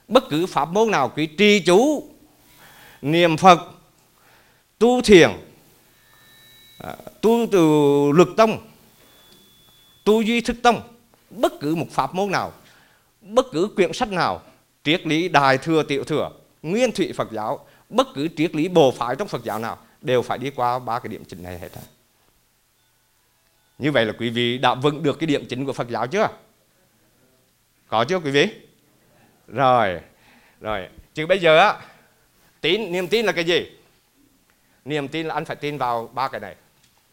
bất cứ pháp môn nào, quý trì chú, niệm Phật, tu thiền, tu từ luật tông, tu duy thức tông, bất cứ một pháp môn nào, bất cứ quyển sách nào, triết lý Đại Thừa, Tiểu Thừa, Nguyên Thủy Phật giáo, bất cứ triết lý bộ phái trong Phật giáo nào đều phải đi qua 3 cái điểm chính này hết. Như vậy là quý vị đã vững được cái điểm chính của Phật giáo chưa? Có chưa quý vị? Rồi. Chứ bây giờ á, niềm tin là cái gì? Niềm tin là anh phải tin vào 3 cái này.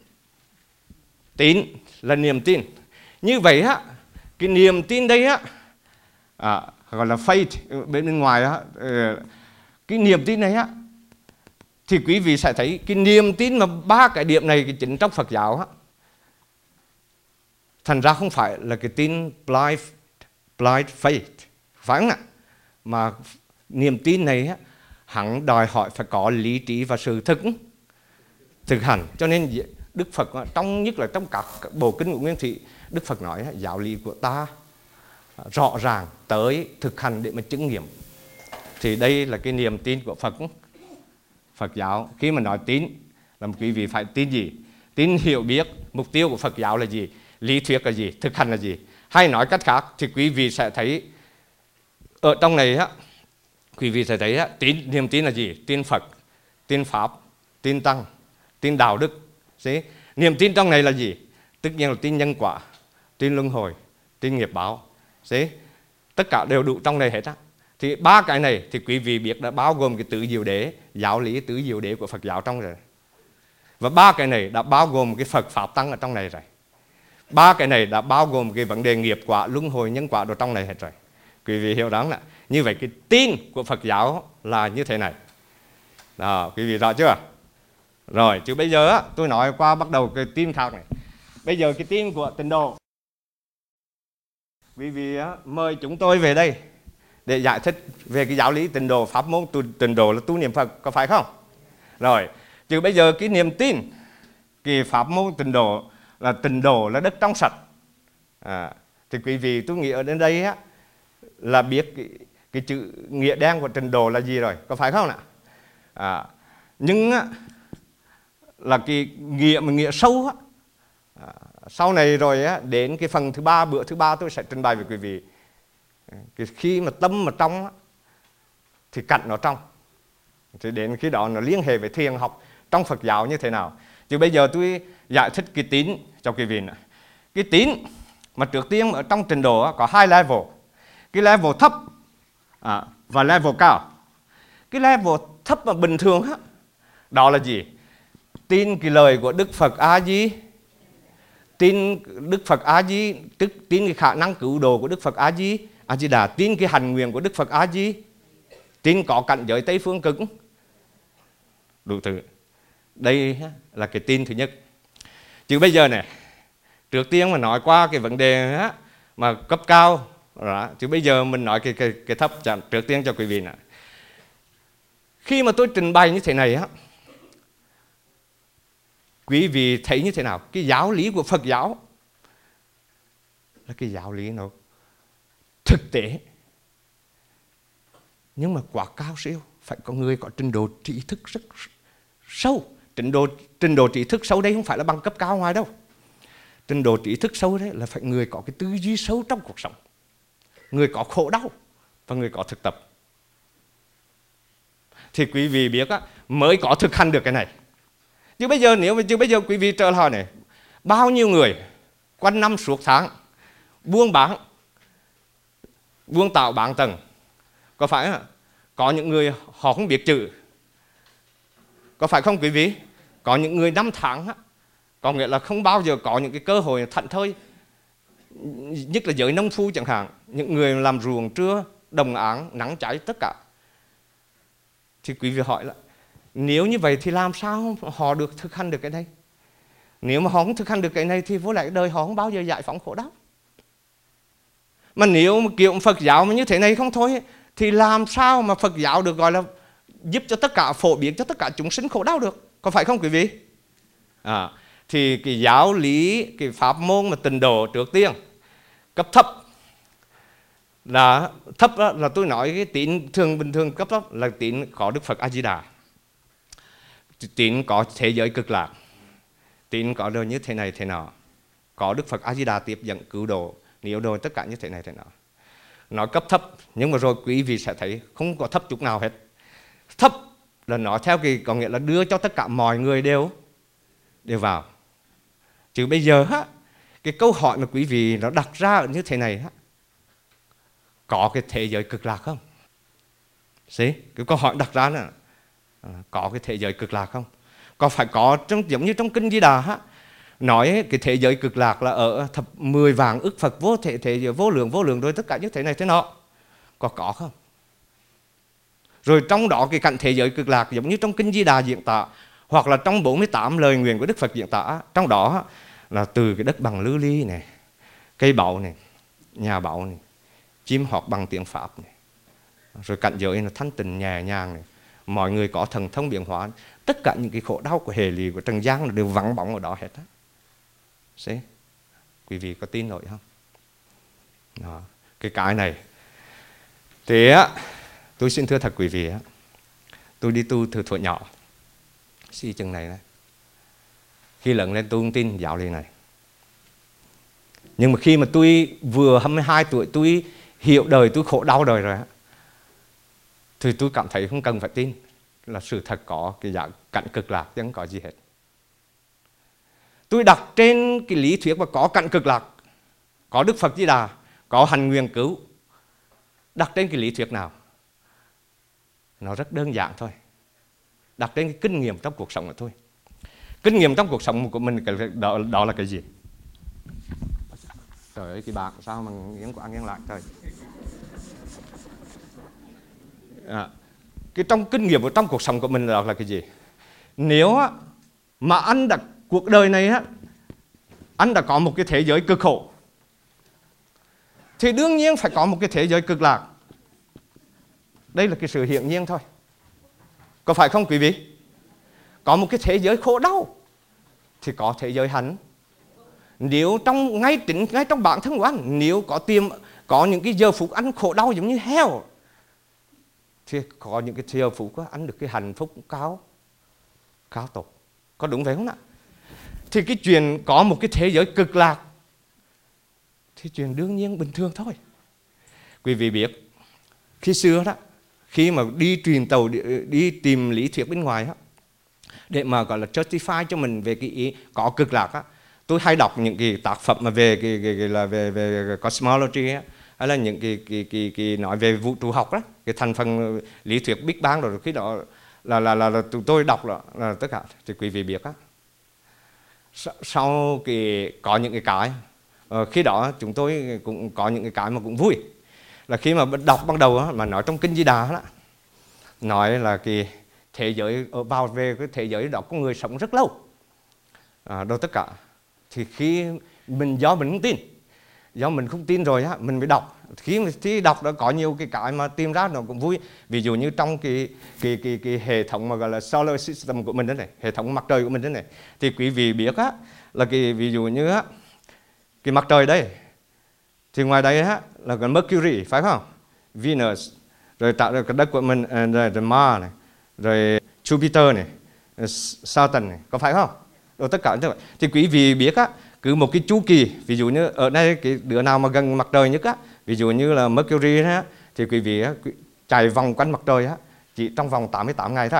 Tín là niềm tin. Như vậy á, cái niềm tin đây á, gọi là faith bên ngoài á, cái niềm tin này á, thì quý vị sẽ thấy cái niềm tin mà 3 cái điểm này cái chính trong Phật giáo á, thành ra không phải là cái tin blind faith, phải không ạ? Mà niềm tin này á, hẳn đòi hỏi phải có lý trí và sự thực hành. Cho nên Đức Phật nhất là trong các bộ kinh của Nguyên Thủy, Đức Phật nói giáo lý của ta rõ ràng tới thực hành để mà chứng nghiệm. Thì đây là cái niềm tin của Phật giáo. Khi mà nói tín là quý vị phải tin gì? Tin hiểu biết mục tiêu của Phật giáo là gì, lý thuyết là gì, thực hành là gì. Hay nói cách khác thì quý vị sẽ thấy ở trong này á, quý vị sẽ thấy á, niềm tin là gì? Tin Phật, tin Pháp, tin Tăng, tin đạo đức. Niềm tin trong này là gì? Tất nhiên là tin nhân quả, tin luân hồi, tin nghiệp báo. Tất cả đều đủ trong này hết á. Thì 3 cái này thì quý vị biết đã bao gồm cái tứ diệu đế, giáo lý tứ diệu đế của Phật giáo trong rồi. Và 3 cái này đã bao gồm cái Phật Pháp Tăng ở trong này rồi. 3 cái này đã bao gồm cái vấn đề nghiệp quả, luân hồi, nhân quả ở trong này hết rồi. Quý vị hiểu đó. Như vậy cái tin của Phật giáo là như thế này. Đó, quý vị rõ chưa? Rồi, chứ bây giờ á, tôi nói qua bắt đầu cái tin khác này. Bây giờ cái tin của Tịnh Độ. Quý vị á, mời chúng tôi về đây để giải thích về cái giáo lý Tịnh Độ, pháp môn Tịnh Độ là tu niệm Phật, có phải không? Rồi, chứ bây giờ cái niềm tin, cái pháp môn Tịnh Độ là đất trong sạch. Thì quý vị tôi nghĩ ở đến đây á, là biết cái chữ nghĩa đen của Tịnh Độ là gì rồi, có phải không ạ? Nhưng á, là cái nghĩa sâu á, sau này rồi á, đến cái phần thứ 3, bữa thứ 3 tôi sẽ trình bày với quý vị. Khi mà tâm mà trong á, thì cảnh nó trong. Thì đến khi đó nó liên hệ với thiền học trong Phật giáo như thế nào. Chứ bây giờ tôi giải thích cái tín cho quý vị nữa. Cái tín mà trước tiên ở trong Tịnh Độ á, có 2 level. Cái level thấp và level cao. Cái level thấp mà bình thường á, đó là gì? Tin cái lời của Đức Phật A-di, tin Đức Phật A-di, tức tin cái khả năng cứu độ của Đức Phật A-di-đà, tin cái hành nguyện của Đức Phật A-di, tin có cảnh giới Tây Phương Cực, đủ thứ. Đây là cái tin thứ nhất. Chứ bây giờ này, trước tiên mà nói qua cái vấn đề á, mà cấp cao đó, chứ bây giờ mình nói cái thấp trước tiên cho quý vị nè. Khi mà tôi trình bày như thế này á, quý vị thấy như thế nào? Cái giáo lý của Phật giáo là cái giáo lý nó thực tế, nhưng mà quá cao siêu, phải có người có trình độ trí thức rất sâu. Trình độ trí thức sâu đây không phải là bằng cấp cao ngoài đâu. Trình độ trí thức sâu đấy là phải người có cái tư duy sâu trong cuộc sống, người có khổ đau và người có thực tập. Thì quý vị biết á, mới có thực hành được cái này. Chứ bây giờ quý vị trở hỏi này, bao nhiêu người quanh năm suốt tháng buôn bán, buôn tạo bán tầng, có phải không? Có những người họ không biết chữ, có phải không quý vị? Có những người năm tháng á, có nghĩa là không bao giờ có những cái cơ hội thảnh thơi, nhất là giới nông phu chẳng hạn, những người làm ruộng trưa, đồng áng, nắng cháy tất cả. Thì quý vị hỏi là nếu như vậy thì làm sao họ được thực hành được cái này? Nếu mà họ không thực hành được cái này thì vô lại đời họ không bao giờ giải phóng khổ đau. Mà nếu mà kiểu Phật giáo mà như thế này không thôi thì làm sao mà Phật giáo được gọi là giúp cho tất cả, phổ biến cho tất cả chúng sinh khổ đau được, có phải không quý vị? Thì cái giáo lý, cái pháp môn mà Tịnh Độ trước tiên cấp thấp là thấp đó, là tôi nói cái tín thường bình thường cấp đó là tín có Đức Phật A Di Đà, tín có thế giới cực lạc, tín có đời như thế này thế nọ, có Đức Phật A Di Đà tiếp dẫn cứu độ niệu độ, tất cả như thế này thế nọ. Nó cấp thấp, nhưng mà rồi quý vị sẽ thấy không có thấp chút nào hết. Thấp là nó theo cái có nghĩa là đưa cho tất cả mọi người đều vào. Chứ bây giờ á, cái câu hỏi mà quý vị nó đặt ra như thế này á, có cái thế giới cực lạc không? Cái câu hỏi đặt ra là có cái thế giới cực lạc không? Có phải có giống như trong Kinh Di Đà á, nói cái thế giới cực lạc là ở thập 10 vạn ức Phật vô thể giới vô lượng rồi tất cả như thế này thế nọ, có không? Rồi trong đó cái cảnh thế giới cực lạc giống như trong Kinh Di Đà diễn tả, hoặc là trong 48 lời nguyện của Đức Phật diễn tả, trong đó là từ cái đất bằng lưu ly này, cây báu này, nhà báu này, chim hót bằng tiếng Pháp này, rồi cảnh giới là thanh tịnh nhẹ nhàng này, mọi người có thần thông biến hóa, tất cả những cái khổ đau của hệ lụy của trần gian là đều vắng bóng ở đó hết á. Quý vị có tin nổi không? Đó. Cái này thì á, tôi xin thưa thật quý vị á, tôi đi tu từ thuở nhỏ xí chừng này, khi lớn lên tôi không tin giáo lý này. Nhưng mà khi mà tôi vừa 22 tuổi, tôi hiểu đời, tôi khổ đau đời rồi á, thì tôi cảm thấy không cần phải tin là sự thật có cái dạng cảnh cực lạc chứ không có gì hết. Tôi đặt trên cái lý thuyết mà có cảnh cực lạc, có Đức Phật Di Đà, có hành nguyện cứu, đặt trên cái lý thuyết nào? Nó rất đơn giản thôi, đặt trên cái kinh nghiệm trong cuộc sống mà thôi. Kinh nghiệm trong cuộc sống của mình đó là cái gì? Trời ơi, cái bạn sao mà nghiêng qua nghiêng lại trời. Cái trong kinh nghiệm của trong cuộc sống của mình đó là cái gì? Nếu mà anh đã cuộc đời này á, anh đã có một cái thế giới cực khổ, thì đương nhiên phải có một cái thế giới cực lạc. Đây là cái sự hiển nhiên thôi. Có phải không quý vị? Có một cái thế giới khổ đau thì có thế giới hạnh. Nếu ngay trong bản thân của anh, nếu có những cái giờ phút anh khổ đau giống như heo, thì có những cái giờ phút của anh được cái hạnh phúc cao tột. Có đúng vậy không ạ? Thì cái chuyện có một cái thế giới cực lạc thì chuyện đương nhiên bình thường thôi. Quý vị biết, khi xưa đó, khi mà đi truyền tàu, đi tìm lý thuyết bên ngoài đó, để mà gọi là justify cho mình về cái ý có cực lạc á, tôi hay đọc những cái tác phẩm mà về về cosmology á, hay là những cái nói về vũ trụ học đó, cái thành phần lý thuyết Big Bang rồi, khi đó là tụi tôi đọc là tất cả. Thì quý vị biết á, sau có những cái khi đó chúng tôi cũng có những cái mà cũng vui, là khi mà đọc ban đầu á, mà nói trong Kinh Di Đà đó, nói là cái thế giới vào về cái thế giới đó có người sống rất lâu, đâu tất cả. Thì khi do mình không tin, do mình không tin rồi á, mình mới đọc. Khi đọc đã có nhiều cái mà tìm ra nó cũng vui. Ví dụ như trong cái hệ thống mà gọi là solar system của mình đó này, hệ thống mặt trời của mình đó này, thì quý vị biết á, là ví dụ như á, cái mặt trời đây, thì ngoài đây á là cái Mercury phải không, Venus, rồi tạo ra cái đất của mình, rồi Mars này, rồi Jupiter này, Saturn này, có phải không? Rồi tất cả như vậy. Thì quý vị biết á, cứ một cái chu kỳ, ví dụ như ở đây cái đứa nào mà gần mặt trời nhất á, ví dụ như là Mercury á, thì quý vị á, chạy vòng quanh mặt trời á, chỉ trong vòng 88 ngày thôi,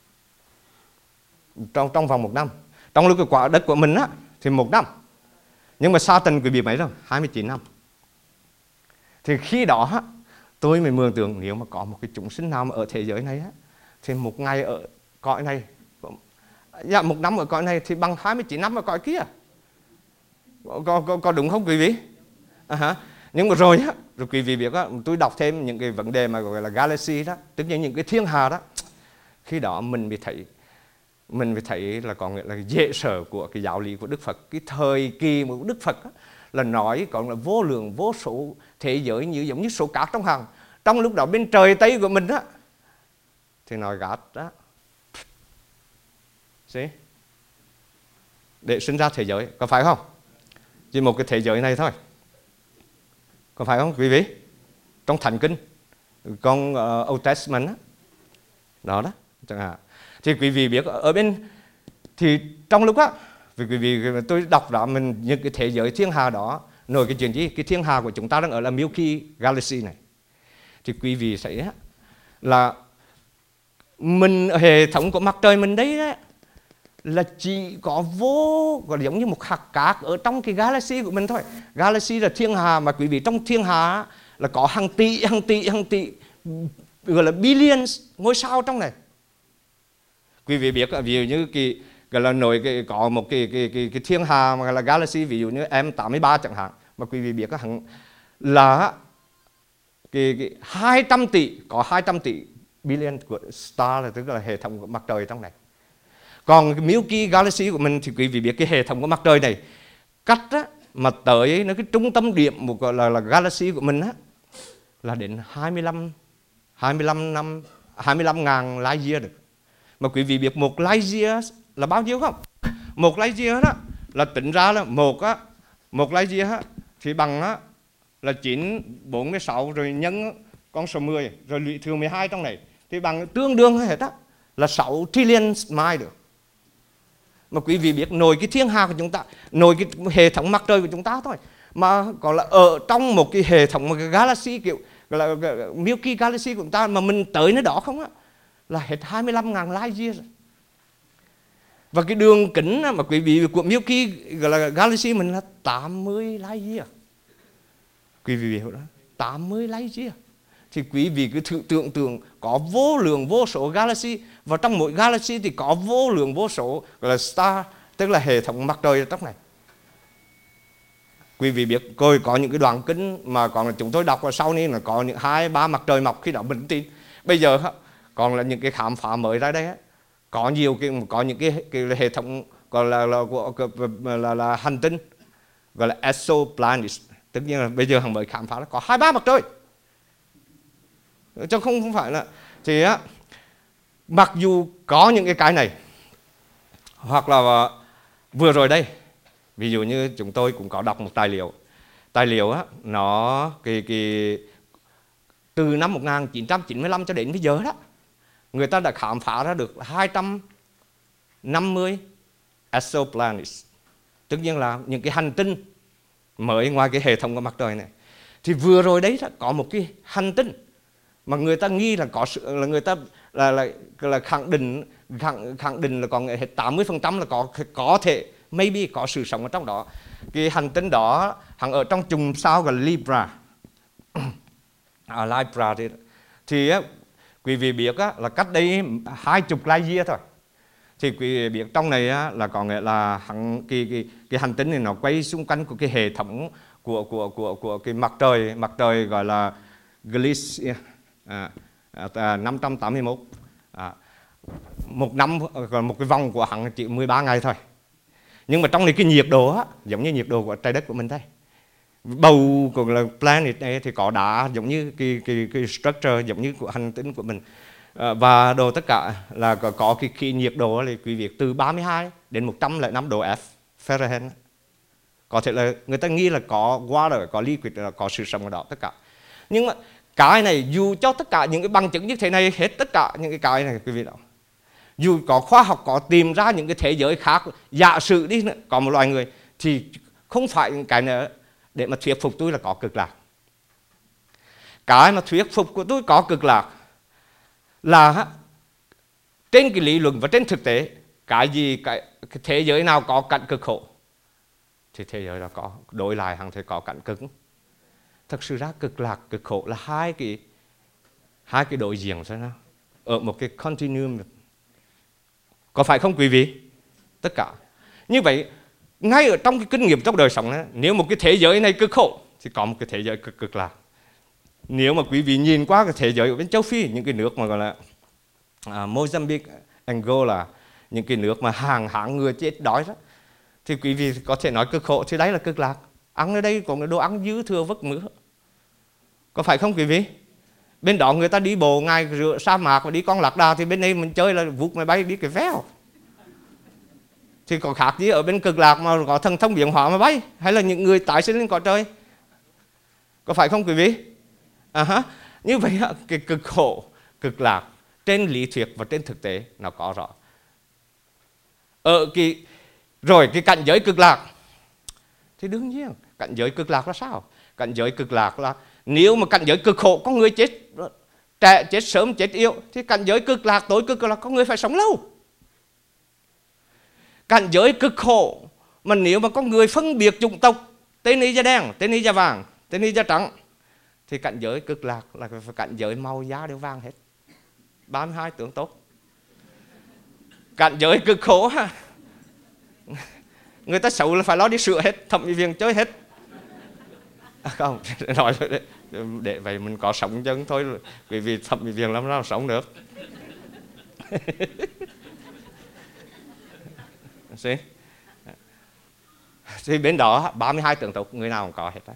trong vòng 1 năm. Trong lúc cái quả đất của mình á thì 1 năm, nhưng mà Saturn quý vị mấy đâu, 29 năm. Thì khi đó á, tôi mới mường tượng nếu mà có một cái chúng sinh nào mà ở thế giới này á, thì 1 ngày ở cõi này, 1 năm ở cõi này thì bằng 29 năm ở cõi kia. Có đúng không quý vị? Nhưng mà rồi quý vị biết á, tôi đọc thêm những cái vấn đề mà gọi là galaxy đó, tức là những cái thiên hà đó. Khi đó mình mới thấy là có nghĩa là dễ sợ của cái giáo lý của Đức Phật. Cái thời kỳ của Đức Phật á, là nói còn là vô lượng vô số thế giới giống như số cát trong hàng. Trong lúc đó bên trời Tây của mình á, thì nói gạt đó, để sinh ra thế giới, có phải không? Chỉ một cái thế giới này thôi, có phải không quý vị? trong Thánh Kinh, con Old Testament đó đó chẳng hạn. Thì quý vị biết ở bên thì trong lúc á, vì quý vị tôi đọc đó mình những cái thế giới thiên hà đó nổi cái chuyện gì, cái thiên hà của chúng ta đang ở là Milky Galaxy này, thì quý vị thấy là mình hệ thống của mặt trời mình đấy đó, là chỉ có gọi là giống như một hạt cát ở trong cái galaxy của mình thôi. Galaxy là thiên hà, mà quý vị trong thiên hà là có hàng tỷ gọi là billions ngôi sao trong này. Quý vị biết ví dụ như cái gọi là có một cái thiên hà mà là galaxy, ví dụ như M83 chẳng hạn, mà quý vị biết là cái 200 tỷ, có 200 tỷ billion của star, là tức là hệ thống của mặt trời trong này. Còn cái Milky Galaxy của mình thì quý vị biết cái hệ thống của mặt trời này cách á, mà tới nó cái trung tâm điểm một gọi là galaxy của mình á, là đến 25.000 light year được. Mà quý vị biết một light year là bao nhiêu không? Một light year đó là tính ra là một light year á, thì bằng á, là 946 rồi nhân con số 10 rồi lũy thừa 12 trong này thì bằng tương đương hết á là 6 trillion mile được. Mà quý vị biết nồi cái thiên hà của chúng ta, nồi cái hệ thống mặt trời của chúng ta thôi, mà còn là ở trong một cái hệ thống, một cái galaxy kiểu gọi là Milky Galaxy của chúng ta, mà mình tới nơi đó không á là hết 25.000 light years. Và cái đường kính mà quý vị của Milky gọi là Galaxy mình là 80 light year. Quý vị hiểu đó, 80 light year. Thì quý vị cứ thử tưởng tượng có vô lượng vô số galaxy, và trong mỗi galaxy thì có vô lượng vô số gọi là star, tức là hệ thống mặt trời ở trong này. Quý vị biết có những cái đoạn kinh mà còn chúng tôi đọc vào sau này là có những 2-3 mặt trời mọc, khi đó mình tin. Bây giờ còn là những cái khám phá mới ra đây có những cái hệ thống gọi là hành tinh gọi là exoplanets, tất nhiên là bây giờ hàng mới khám phá có 2-3 mặt trời, chứ không phải là thì á. Mặc dù có những cái này, hoặc là vừa rồi đây, ví dụ như chúng tôi cũng có đọc một tài liệu á, nó từ năm 1995 cho đến bây giờ đó, người ta đã khám phá ra được 250 exoplanets, tất nhiên là những cái hành tinh mới ngoài cái hệ thống của mặt trời này. Thì vừa rồi đấy có một cái hành tinh mà người ta nghi là người ta là khẳng định là còn hết 80% là có thể maybe có sự sống ở trong đó. Cái hành tinh đó hằng ở trong chùm sao gọi là Libra. Libra thì quý vị biết là cách đây 20 light year thôi. Thì quý vị biết trong này là có nghĩa là cái hành tinh này nó quay xung quanh của cái hệ thống của cái mặt trời gọi là Gliese 581. Một năm còn một cái vòng của hắn chỉ 13 ngày thôi. Nhưng mà trong này cái nhiệt độ giống như nhiệt độ của trái đất của mình đây. Bầu của là planet này thì có đá giống như cái structure giống như của hành tinh của mình. Và đồ tất cả là có cái nhiệt độ là quý vị từ 32 đến 105 độ F Fahrenheit. Có thể là người ta nghĩ là có water, có liquid, là có sự sống ở đó tất cả. Nhưng mà cái này dù cho tất cả những cái bằng chứng như thế này, hết tất cả những cái này quý vị đó, dù có khoa học có tìm ra những cái thế giới khác, giả sử đi nữa, có một loài người, thì không phải cái nữa để mà thuyết phục tôi là có cực lạc. Cái mà thuyết phục của tôi có cực lạc là trên cái lý luận và trên thực tế, cái thế giới nào có cảnh cực khổ thì thế giới đó có đổi lại hằng thể có cảnh cực. Thật sự ra cực lạc, cực khổ là hai cái đối diện thôi nào, ở một cái continuum. Có phải không quý vị? Tất cả. Như vậy, ngay ở trong cái kinh nghiệm trong đời sống đó, nếu một cái thế giới này cực khổ thì có một cái thế giới cực lạc. Nếu mà quý vị nhìn qua cái thế giới ở bên châu Phi, những cái nước mà gọi là Mozambique, Angola, những cái nước mà hàng hạng người chết đói đó, thì quý vị có thể nói cực khổ thì đấy là cực lạc. Ăn ở đây còn đồ ăn dư thừa vất mứa. Có phải không quý vị? Bên đó người ta đi bộ ngày rửa sa mạc và đi con lạc đà, thì bên đây mình chơi là vụt máy bay đi cái véo. Thì có khác gì ở bên cực lạc mà có thần thông biến hóa mà bay, hay là những người tái sinh lên cõi trời? Có phải không quý vị? Như vậy cái cực khổ, cực lạc trên lý thuyết và trên thực tế nó có rõ. Rồi cái cảnh giới cực lạc thì đương nhiên cảnh giới cực lạc là sao? Cảnh giới cực lạc là nếu mà cảnh giới cực khổ có người chết trẻ, chết sớm, chết yếu, thì cảnh giới cực lạc, tối cực lạc có người phải sống lâu. Cảnh giới cực khổ mà nếu mà có người phân biệt chủng tộc, tên y da đen, tên y da vàng, tên y da trắng, thì cảnh giới cực lạc là cảnh giới màu da đều vàng hết, 32 tướng tốt. Cảnh giới cực khổ người ta xấu là phải lo đi sửa hết, thẩm mỹ viện chơi hết. Không, nói để vậy mình có sống chứ thôi, vì thẩm mỹ viện làm sao sống được. Thì bên đó 32 tượng tục người nào cũng có hết.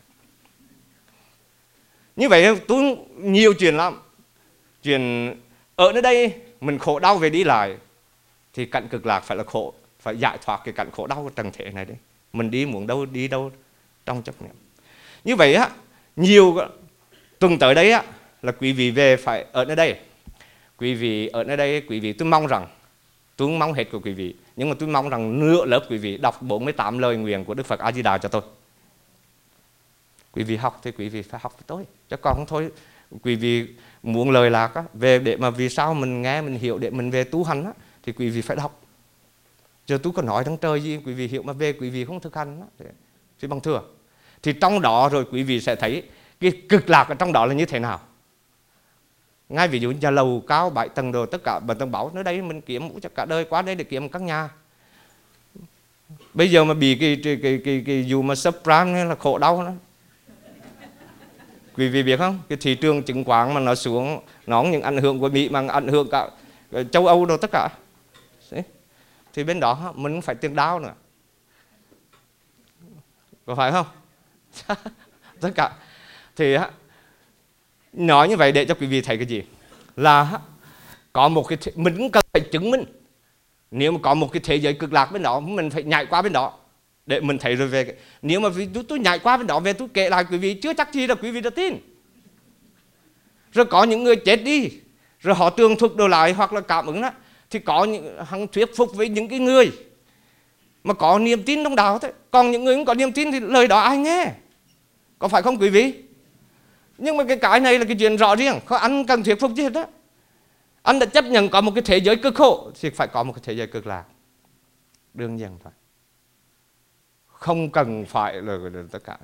Như vậy tôi nhiều chuyện lắm. Chuyện ở nơi đây mình khổ đau về đi lại, thì cảnh cực lạc phải là khổ, phải giải thoát cái cảnh khổ đau trần thế này đấy. Mình đi muốn đâu đi đâu trong chấp niệm. Như vậy nhiều tuần tới đây là quý vị về phải ở nơi đây. Quý vị ở nơi đây, quý vị tôi mong rằng, tôi không mong hết của quý vị, nhưng mà tôi mong rằng nửa lớp quý vị đọc 48 lời nguyện của Đức Phật A Di Đà cho tôi. Quý vị học thì quý vị phải học với tôi, chứ còn không thôi. Quý vị muốn lời lạc về để mà vì sao mình nghe mình hiểu để mình về tu hành thì quý vị phải đọc. Giờ tôi có nói trong trời gì quý vị hiểu mà về quý vị không thực hành thì bằng thừa. Thì trong đó rồi quý vị sẽ thấy cái cực lạc ở trong đó là như thế nào. Ngay ví dụ nhà lầu cao 7 tầng đồ, tất cả 7 tầng bảo nơi đây mình kiếm cho cả đời qua đây để kiếm các nhà. Bây giờ mà bị cái dù mà subprime là khổ đau đó. Quý vị biết không? Cái thị trường chứng khoán mà nó xuống, nó không những ảnh hưởng của Mỹ mà ảnh hưởng cả châu Âu đồ tất cả. Thì bên đó mình phải tiền đau nữa. Có phải không? Tất cả. Thì nói như vậy để cho quý vị thấy cái gì? Là có một cái mình cũng cần phải chứng minh. Nếu mà có một cái thế giới cực lạc bên đó, mình phải nhảy qua bên đó để mình thấy rồi về. Nếu mà tôi nhảy qua bên đó về tôi kể lại quý vị chưa chắc gì là quý vị đã tin. Rồi có những người chết đi, rồi họ tường thuật đồ lại hoặc là cảm ứng đó, thì có những hắn thuyết phục với những cái người mà có niềm tin trong đạo thôi. Còn những người không có niềm tin thì lời đó ai nghe? Có phải không quý vị? Nhưng mà cái này là cái chuyện rõ riêng, không anh cần thuyết phục gì hết đó. Anh đã chấp nhận có một cái thế giới cực khổ thì phải có một cái thế giới cực lạc. Đương nhiên thôi. Không cần phải là tất cả.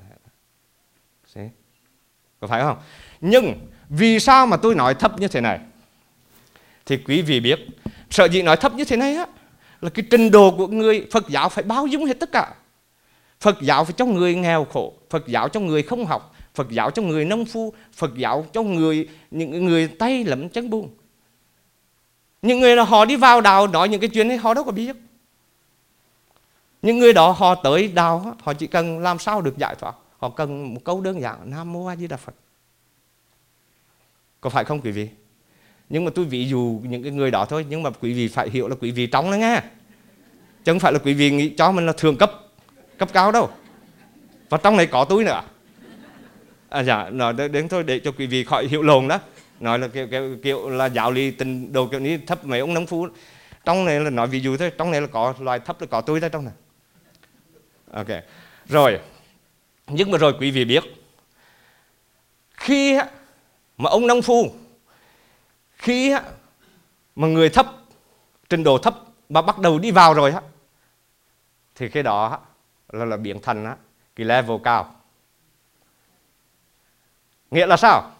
Có phải không? Nhưng vì sao mà tôi nói thấp như thế này? Thì quý vị biết, sở dĩ nói thấp như thế này là cái trình độ của người Phật giáo phải bao dung hết tất cả. Phật giáo phải cho người nghèo khổ, Phật giáo cho người không học, Phật giáo cho người nông phu, Phật giáo cho những người tay lấm chân bùn. Những người họ đi vào đạo nói những cái chuyện ấy họ đâu có biết. Những người đó họ tới đạo, họ chỉ cần làm sao được giải thoát. Họ cần một câu đơn giản: Nam Mô A Di Đà Phật. Có phải không quý vị? Nhưng mà tôi ví dụ những cái người đó thôi. Nhưng mà quý vị phải hiểu là quý vị trong đó nghe. Chứ không phải là quý vị nghĩ cho mình là thường cấp cao đâu. Và trong này có tôi nữa. Dạ, nói đến thôi để cho quý vị khỏi hiểu lộn đó. Nói là kiểu là giáo lý tình đồ kiểuนี้thấp mấy ông nông phu. Trong này là nói ví dụ thôi. Trong này là có loài thấp là có tôi ra trong này. Ok. Rồi. Nhưng mà rồi quý vị biết, khi mà ông nông phu, khi mà người thấp, trình độ thấp mà bắt đầu đi vào rồi thì cái đó là biến thành cái level cao. Nghĩa là sao?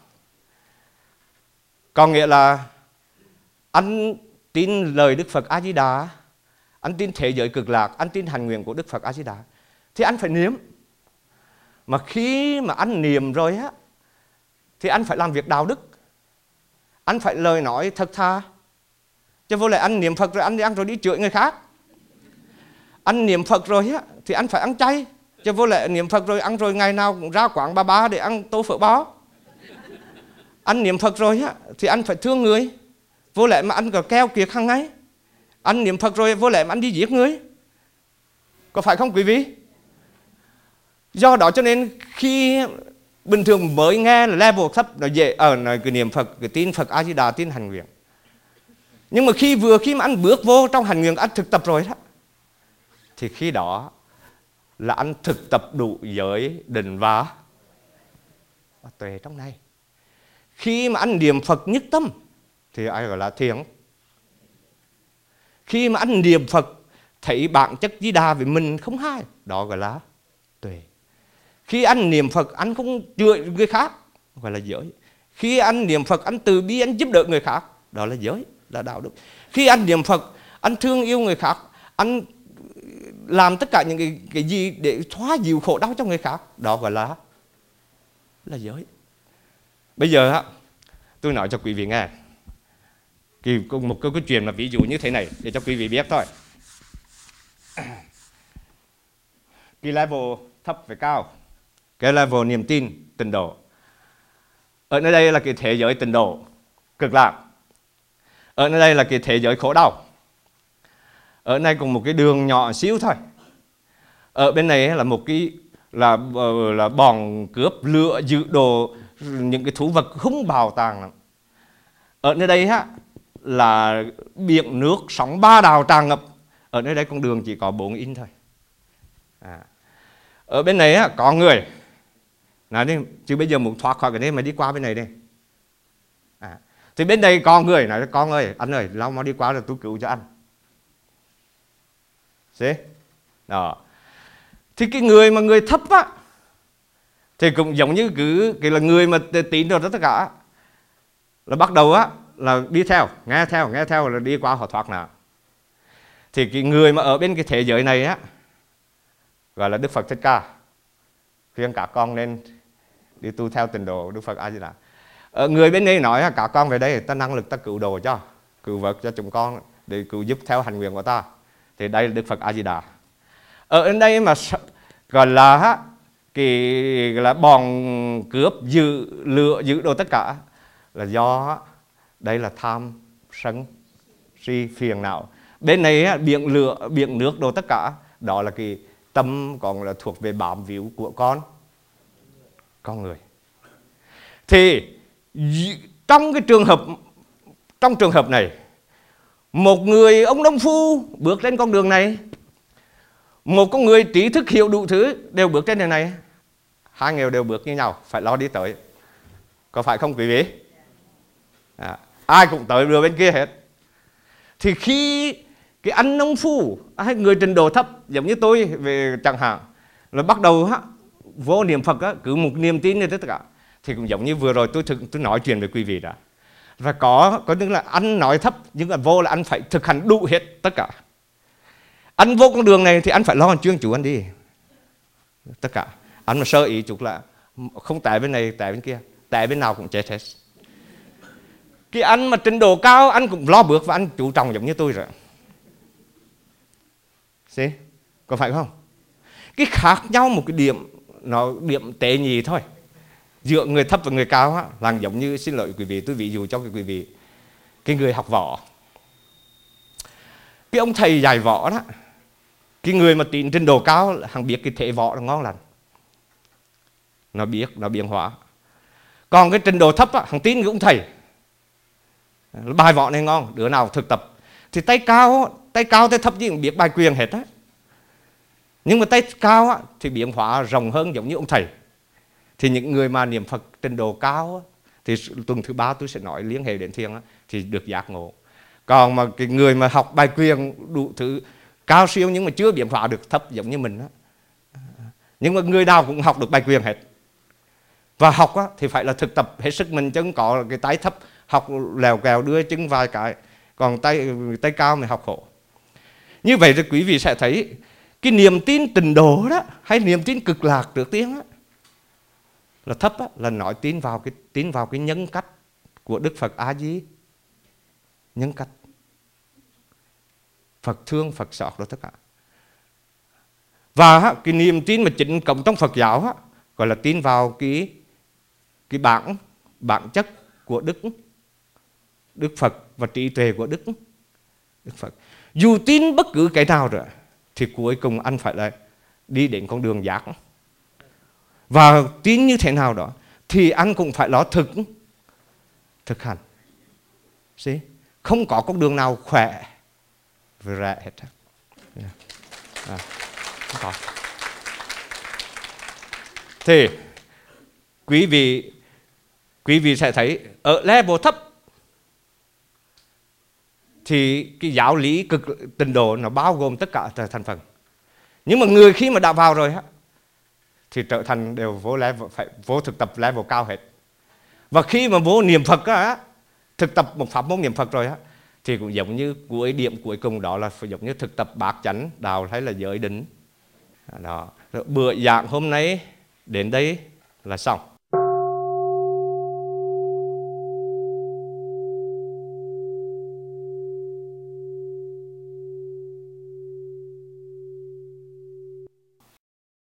Có nghĩa là anh tin lời Đức Phật A Di Đà, anh tin thế giới cực lạc, anh tin hành nguyện của Đức Phật A Di Đà, thì anh phải niệm. Mà khi mà anh niệm rồi thì anh phải làm việc đạo đức. Anh phải lời nói thật thà. Chứ vô lại anh niệm Phật rồi anh đi ăn rồi đi chửi người khác. Anh niệm Phật rồi thì anh phải ăn chay. Chứ vô lại niệm Phật rồi ăn rồi ngày nào cũng ra quán ba để ăn tô phở bò. Anh niệm Phật rồi thì anh phải thương người. Vô lại mà anh có keo kiệt hàng ngày. Anh niệm Phật rồi vô lại mà anh đi giết người. Có phải không quý vị? Do đó cho nên khi Bình thường mới nghe là level thấp, nó dễ nói cái niệm Phật, cái tin Phật A Di Đà, tin hành nguyện. Nhưng mà khi mà anh bước vô trong hành nguyện, anh thực tập rồi đó, thì khi đó là anh thực tập đủ giới định và tuệ trong này. Khi mà anh niệm Phật nhất tâm thì ai gọi là thiền. Khi mà anh niệm Phật thấy bản chất Di Đà với mình không hai, đó gọi là tuệ. Khi anh niệm Phật anh không chửi người khác, gọi là giới. Khi anh niệm Phật anh từ bi, anh giúp đỡ người khác, đó là giới, là đạo đức. Khi anh niệm Phật anh thương yêu người khác, anh làm tất cả những cái gì để xóa dịu khổ đau cho người khác, đó gọi là giới. Bây giờ tôi nói cho quý vị nghe một cái chuyện mà ví dụ như thế này để cho quý vị biết thôi. Cái level thấp với cao, cái level niềm tin tịnh độ. Ở nơi đây là cái thế giới tịnh độ cực lạc. Ở nơi đây là cái thế giới khổ đau. Ở đây còn một cái đường nhỏ xíu thôi. Ở bên này là một cái là bọn cướp lựa giữ đồ, những cái thú vật hung bạo tàn lắm. Ở nơi đây là biển nước sóng ba đào tràn ngập. Ở nơi đây con đường chỉ có 4 inch thôi. Ở bên này có người nói đi, chứ bây giờ muốn thoát khỏi cái này mà đi qua bên này đi. Thì bên đây có người nói con ơi, anh ơi, lâu mau đi qua rồi tôi cứu cho anh. See? Đó. Thì cái người mà người thấp thì cũng giống như cái là người mà tín rồi tất cả, là bắt đầu là đi theo, nghe theo là đi qua họ thoát nạn. Thì cái người mà ở bên cái thế giới này gọi là Đức Phật Thích Ca khuyên các con nên đi tu theo tịnh độ Đức Phật A Di Đà. Ở người bên đây nói các con về đây ta năng lực ta cứu đồ cho, cứu vật cho chúng con để cứu giúp theo hành nguyện của ta. Thì đây là Đức Phật A Di Đà. Ở đây mà gọi là cái là bọn cướp giữ đồ tất cả là do đây là tham sân si phiền não. Bên này biển nước đồ tất cả đó là cái tâm còn là thuộc về bám víu của con người. Thì trong trường hợp này, một người ông nông phu bước lên con đường này, một con người trí thức hiểu đủ thứ đều bước trên đường này, hai người đều bước như nhau, phải lo đi tới. Có phải không quý vị? Ai cũng tới đường bên kia hết. Thì khi cái anh nông phu hay người trình độ thấp giống như tôi về chẳng hạn là bắt đầu vô niệm Phật cứ một niềm tin như thế tất cả, thì cũng giống như vừa rồi tôi nói chuyện với quý vị đã. Và có những là anh nói thấp nhưng mà vô là anh phải thực hành đủ hết tất cả. Anh vô con đường này thì anh phải lo chuyên chủ anh đi tất cả. Anh mà sơ ý chút là không tại bên này tại bên kia, tại bên nào cũng chết hết. Cái anh mà trình độ cao anh cũng lo bước và anh chú trọng giống như tôi rồi. See? Có phải không? Cái khác nhau một cái điểm tế nhị thôi giữa người thấp và người cao là giống như, xin lỗi quý vị, tôi ví dụ cho quý vị cái người học võ. Cái ông thầy dạy võ đó, cái người mà tín trình độ cao hằng biết cái thể võ là ngon lành, nó biết, nó biến hóa. Còn cái trình độ thấp hằng tín cái ông thầy, bài võ này ngon, đứa nào thực tập thì tay cao tay thấp gì cũng biết bài quyền hết á. Nhưng mà tay cao thì biến hóa rộng hơn giống như ông thầy. Thì những người mà niệm Phật trình độ cao thì tuần thứ 3 tôi sẽ nói liên hệ đến thiền thì được giác ngộ. Còn mà cái người mà học bài quyền đủ thứ cao siêu nhưng mà chưa biến hóa được thấp giống như mình nhưng mà người nào cũng học được bài quyền hết. Và học thì phải là thực tập hết sức mình, chứ không có cái tay thấp học lèo kèo đưa chân vài cái, còn tay cao mới học khổ. Như vậy thì quý vị sẽ thấy cái niềm tin tịnh độ đó hay niềm tin cực lạc trước tiên là thấp là nói tin vào cái nhân cách của Đức Phật A Di, nhân cách Phật thương Phật xót đó tất cả. Và cái niềm tin mà chính cộng trong Phật giáo gọi là tin vào cái bản chất của Đức Phật và trí tuệ của Đức Phật. Dù tin bất cứ cái nào rồi thì cuối cùng anh phải là đi đến con đường giác. Và tin như thế nào đó thì anh cũng phải lo thực hành. See? Không có con đường nào khỏe và rẻ hết. Không có. Thì quý vị sẽ thấy ở level thấp thì cái giáo lý cực tịnh độ nó bao gồm tất cả thành phần. Nhưng mà người khi mà đã vào rồi thì trở thành đều vô thực tập level cao hết. Và khi mà vô niệm Phật thực tập một pháp môn niệm Phật rồi thì cũng giống như cuối điểm cuối cùng đó là phải giống như thực tập bát chánh đạo hay là giới định. Đó. Bữa giảng hôm nay đến đây là xong.